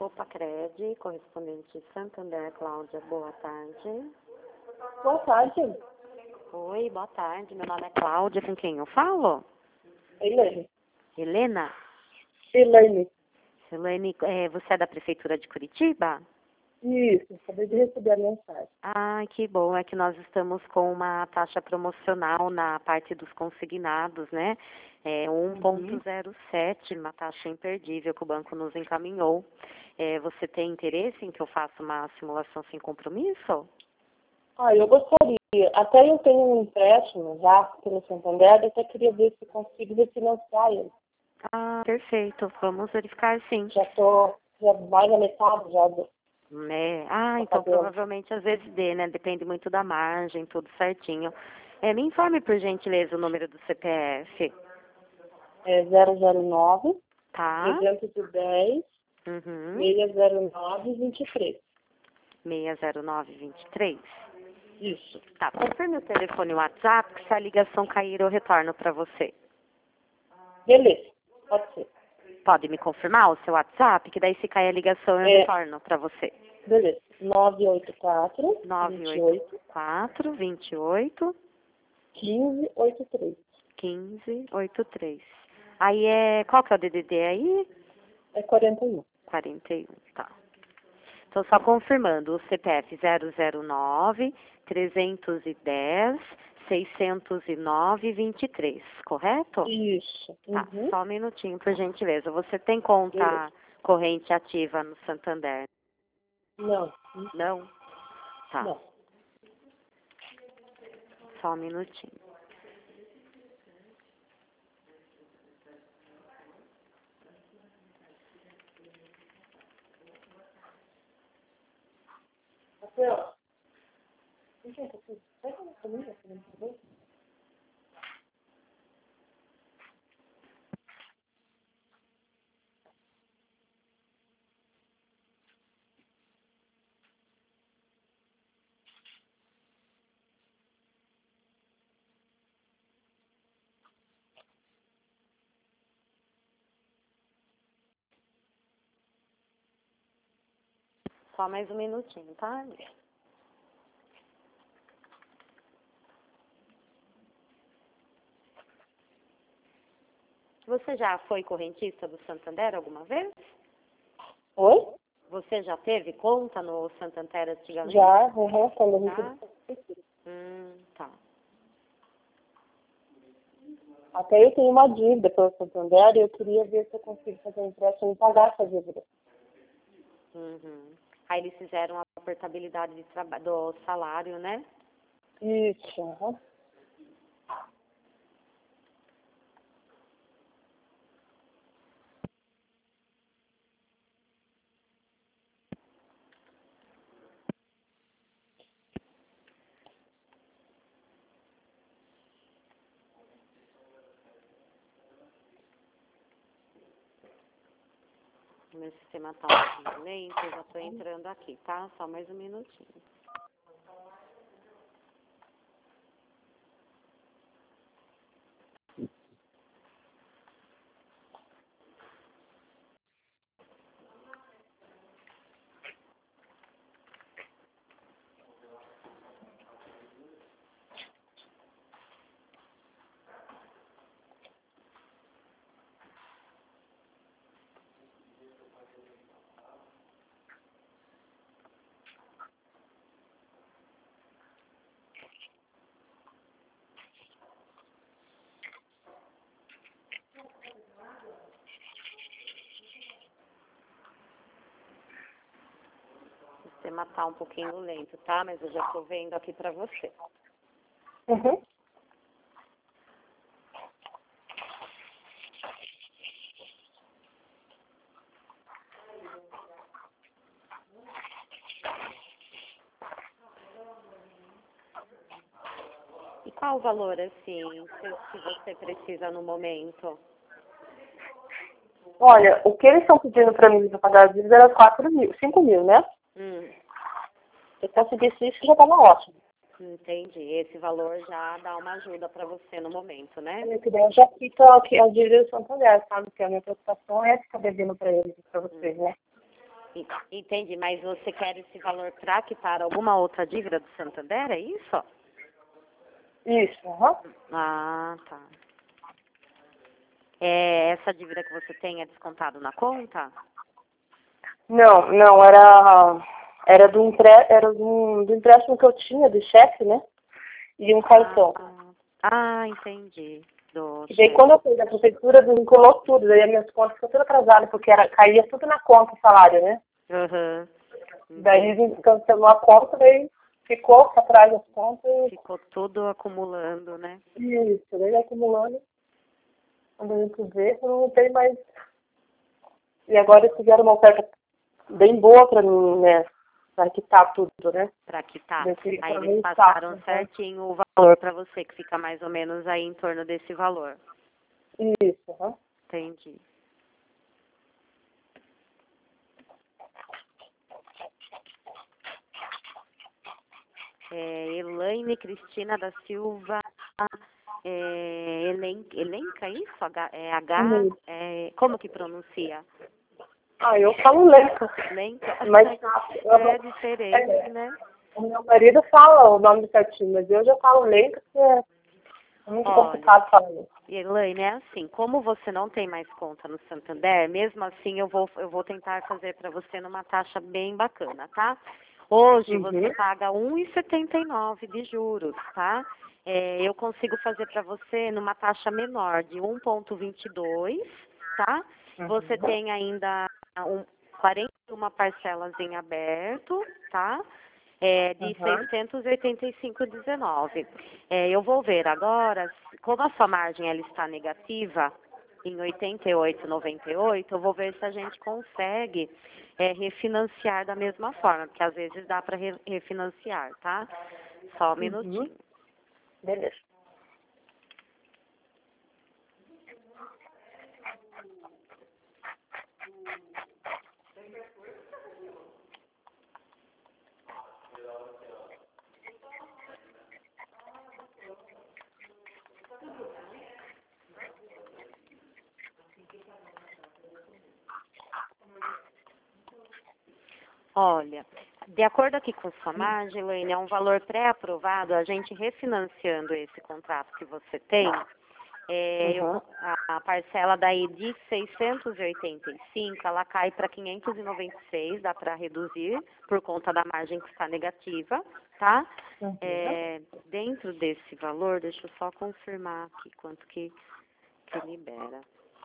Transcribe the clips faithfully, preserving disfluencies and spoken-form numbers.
Copa Cred, correspondente Santander, Cláudia, boa tarde. Boa tarde. Oi, boa tarde. Meu nome é Cláudia, com quem eu falo? Elaine. Helena? Elaine. Elaine, é, você é da Prefeitura de Curitiba? Isso, acabei de receber a mensagem. Ah, que bom. É que nós estamos com uma taxa promocional na parte dos consignados, né? É um ponto zero sete, uma taxa imperdível que o banco nos encaminhou. É, você tem interesse em que eu faça uma simulação sem compromisso? Ah, eu gostaria. Até eu tenho um empréstimo já pelo Santander, eu até queria ver se consigo refinanciar ele. Ah, perfeito. Vamos verificar sim. Já estou já mais da metade já do... É. Ah, então cabelo. provavelmente às vezes dê, né? Depende muito da margem, tudo certinho. É, me informe, por gentileza, o número do C P F. É zero zero nove, Tá? trezentos e dez, Uhum. seiscentos e nove, vinte e três. seis zero nove vinte e três. Isso. Tá, confirme o telefone e o WhatsApp, que se a ligação cair eu retorno para você. Beleza, pode ser. Pode me confirmar o seu WhatsApp, que daí se cair a ligação eu É. retorno para você. Beleza. nove oito quatro, nove vinte e oito oito, quatro, vinte e oito, quinze, oitenta e três. quinze, oitenta e três. Aí é, qual que é o D D D aí? É quarenta e um. quarenta e um, tá. Então, só confirmando, o C P F zero zero nove, trezentos e dez, seiscentos e nove, vinte e três, correto? Isso. Tá, Uhum. só um minutinho, por gentileza. Você tem conta Beleza. corrente ativa no Santander? Não. Não? Tá, Não. só um minutinho. Rafael, licença, você vai falar comigo aqui no computador? Só mais um minutinho, tá? Você já foi correntista do Santander alguma vez? Oi? Você já teve conta no Santander antigamente? Já, uhum, quando a Já? gente... Hum, tá. Até eu tenho uma dívida pelo Santander e eu queria ver se eu consigo fazer um empréstimo e pagar essa dívida. Uhum. Aí eles fizeram a portabilidade de traba- do salário, né? Isso, uhum. O meu sistema tá um pouquinho lento, eu já tô entrando aqui, tá? Só mais um minutinho. O sistema tá um pouquinho lento, tá? Mas eu já tô vendo aqui pra você. Uhum. E qual o valor, assim, que que você precisa no momento? Olha, o que eles estão pedindo para mim para pagar a dívida era quatro mil, cinco mil, né? Hum, Se eu conseguisse isso, já estava ótimo. entendi. Esse valor já dá uma ajuda pra você no momento, né? Eu queria já fica aqui a dívida do Santander, sabe? Porque a minha preocupação é ficar devendo para eles, para vocês, né? En- Entendi, mas você quer esse valor para quitar alguma outra dívida do Santander, é isso? Isso, aham. Ah, tá. É, essa dívida que você tem é descontado na conta? Não, não, era, era, do, empre, era do, do empréstimo que eu tinha, do chefe, né? E um cartão. Ah, ah, entendi. Do E daí chefe. quando eu fui da prefeitura, vinculou tudo, daí as minhas contas ficou tudo atrasadas, porque era, caía tudo na conta o salário, né? Aham. Daí Entendi. cancelou a conta, daí ficou pra trás as contas Ficou tudo acumulando, né? e isso, daí acumulando. Quando eu fui ver, eu não tem mais. E agora eles fizeram uma oferta bem boa pra mim, né? Pra quitar tudo, né? Para quitar. Desse, Aí pra eles mim, passaram tá. certinho o valor para você, que fica mais ou menos aí em torno desse valor. Isso, aham. Entendi. É, Elaine Cristina da Silva, é, Elen, Elenca, isso? H, é H, Uhum. é, como que pronuncia? Ah, eu falo lento. Lenca? Mas É diferente, é, né? o meu marido fala o nome certinho, mas eu já falo lento porque é muito Olha, complicado falar isso. Elaine, é assim, como você não tem mais conta no Santander, mesmo assim eu vou, eu vou tentar fazer para você numa taxa bem bacana, tá? Hoje você Uhum. paga um e setenta e nove de juros, tá? É, eu consigo fazer para você numa taxa menor de um vírgula vinte e dois, tá? Você Uhum. tem ainda um, quarenta e uma parcelas em aberto, tá? É, de Uhum. seiscentos e oitenta e cinco vírgula dezenove. É, eu vou ver agora, como a sua margem ela está negativa em oitenta e oito vírgula noventa e oito, eu vou ver se a gente consegue é, refinanciar da mesma forma, porque às vezes dá para re- refinanciar, tá? Só um Uhum. minutinho. Beleza. Olha, de acordo aqui com sua margem, Elaine, é um valor pré-aprovado, a gente refinanciando esse contrato que você tem, é, eu- Uhum. a, a parcela daí de seiscentos e oitenta e cinco, ela cai para quinhentos e noventa e seis, dá para reduzir por conta da margem que está negativa, tá? Uhum. É, dentro desse valor, deixa eu só confirmar aqui quanto que, que libera.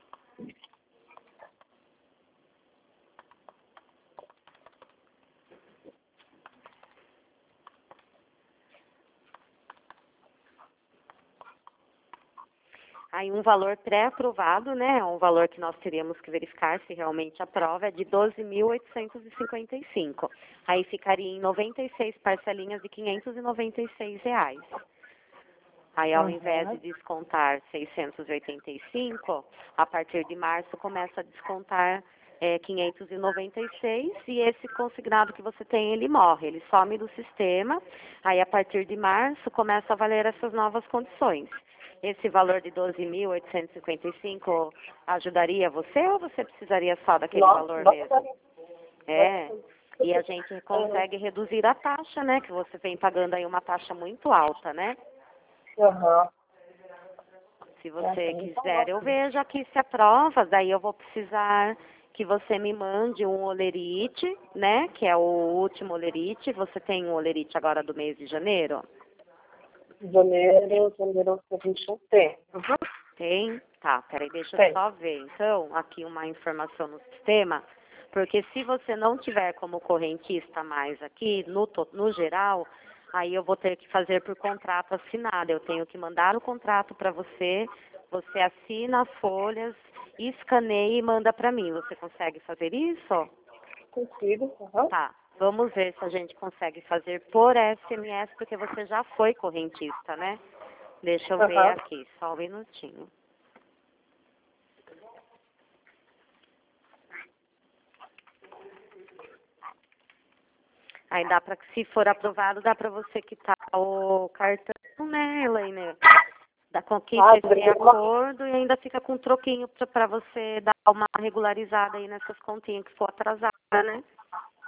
Aí um valor pré-aprovado, né, um valor que nós teríamos que verificar se realmente aprova, é de doze mil oitocentos e cinquenta e cinco. Aí ficaria em noventa e seis parcelinhas de quinhentos e noventa e seis reais. Aí ao invés de Uhum. descontar seiscentos e oitenta e cinco, a partir de março começa a descontar é, quinhentos e noventa e seis e esse consignado que você tem, ele morre, ele some do sistema, aí a partir de março começa a valer essas novas condições. Esse valor de doze mil oitocentos e cinquenta e cinco ajudaria você ou você precisaria só daquele Nossa, valor mesmo? bastante. É, e a Bastante. gente Uhum. consegue reduzir a taxa, né, que você vem pagando aí uma taxa muito alta, né? Aham. Se Nossa, você muito quiser, eu ótimo. vejo aqui se aprova, daí eu vou precisar que você me mande um olerite, né, que é o último olerite. Você tem um olerite agora do mês de janeiro? Janeiro, janeiro de vinte e um tem. Uhum. Tem? Tá, peraí, deixa eu Tem. só ver. Então, aqui uma informação no sistema, porque se você não tiver como correntista mais aqui, no, to- no geral, aí eu vou ter que fazer por contrato assinado. Eu tenho que mandar o contrato para você, você assina as folhas, escaneia e manda para mim. Você consegue fazer isso? Consigo. Uhum. Tá. Vamos ver se a gente consegue fazer por S M S, porque você já foi correntista, né? Deixa eu ver Aham. aqui, só um minutinho. Aí dá para, se for aprovado, dá para você quitar o cartão, né, Elaine? Dá com que Ah, esse daí uma... acordo e ainda fica com um troquinho para você dar uma regularizada aí nessas continhas que for atrasada, né?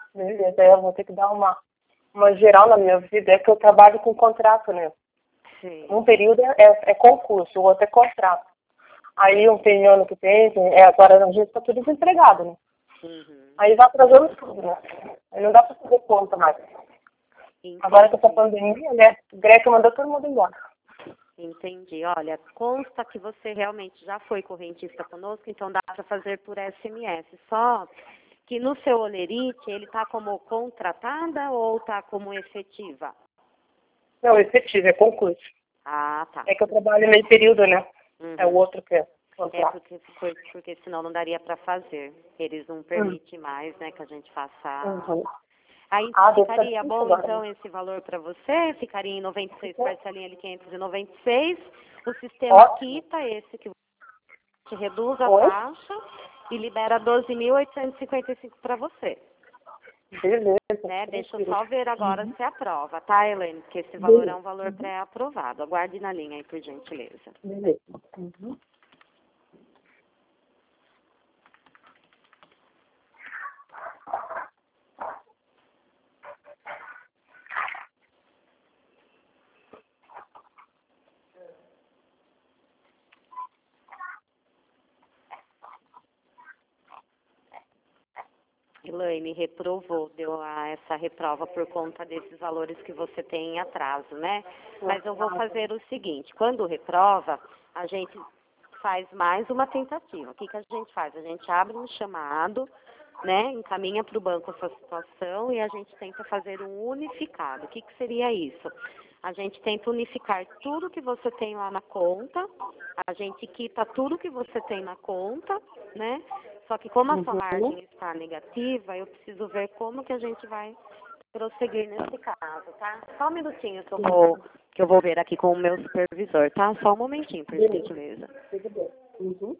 Beleza, aí eu vou ter que dar uma, uma geral na minha vida, é que eu trabalho com contrato, né? Sim. Um período é, é concurso, o outro é contrato. Aí um tem ano que tem, tem é, agora a gente está tudo desempregado, né? Uhum. Aí vai atrasando tudo, né? Aí não dá para fazer conta mais. Entendi. Agora que essa pandemia, né? O Greco mandou todo mundo embora. Entendi. Olha, consta que você realmente já foi correntista conosco, então dá para fazer por S M S. Só que no seu olerite, ele está como contratada ou está como efetiva? Não, efetivo, é concurso. Ah, tá. É que eu trabalho meio período, né? Uhum. É o outro que é É contrato. porque, porque, porque senão não daria para fazer. Eles não permitem mais, né, que a gente faça. Uhum. Aí Ah, deve ficaria estar bom, agora, então, né? esse valor para você? Ficaria em noventa e seis, parcelinha de quinhentos e noventa e seis. O sistema Ótimo. quita esse que você reduz a Oi? taxa e libera doze mil oitocentos e cinquenta e cinco para você. Beleza. Né? Deixa eu Tranquilo. só ver agora Uhum. se aprova, tá, Helene? Porque esse valor é Beleza. um valor pré-aprovado. Aguarde na linha aí, por gentileza. Beleza. Uhum. Elaine, reprovou, deu a, essa reprova por conta desses valores que você tem em atraso, né? Mas eu vou fazer o seguinte, quando reprova, a gente faz mais uma tentativa. O que, que a gente faz? A gente abre um chamado, né? Encaminha para o banco a sua situação e a gente tenta fazer um unificado. O que, que seria isso? A gente tenta unificar tudo que você tem lá na conta, a gente quita tudo que você tem na conta, né? Só que como a sua margem está negativa, eu preciso ver como que a gente vai prosseguir nesse caso, tá? Só um minutinho que eu vou, que eu vou ver aqui com o meu supervisor, tá? Só um momentinho, por gentileza. Tudo bem. Uhum.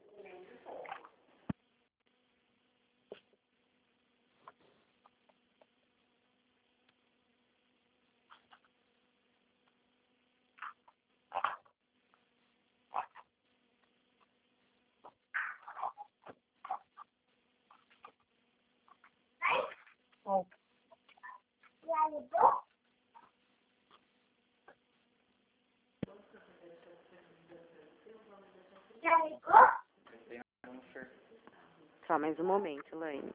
Ó. Só mais um momento, Elaine.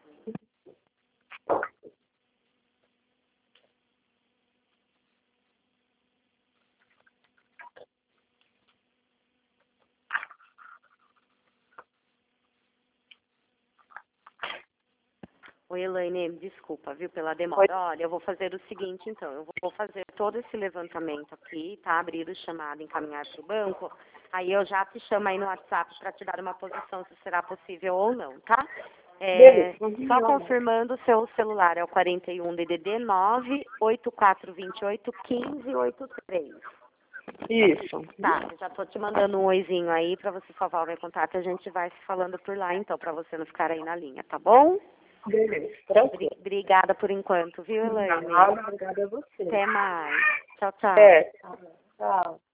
Oi, Elaine, desculpa, viu, pela demora. Olha, eu vou fazer o seguinte, então, eu vou fazer todo esse levantamento aqui, tá? Abrir o chamado, encaminhar para o banco, aí eu já te chamo aí no WhatsApp para te dar uma posição se será possível ou não, tá? É, Beleza. Uhum. só confirmando, o seu celular é o quarenta e um D D D nove oito quatro dois oito um cinco oito três. Isso. Tá, eu já tô te mandando um oizinho aí para você salvar o meu contato, a gente vai se falando por lá, então, para você não ficar aí na linha, tá bom? Beleza. Tranquilo. Obrigada por enquanto, viu, Elaine? Nada, obrigada a você. Até mais. Tchau, tchau. É. Tchau.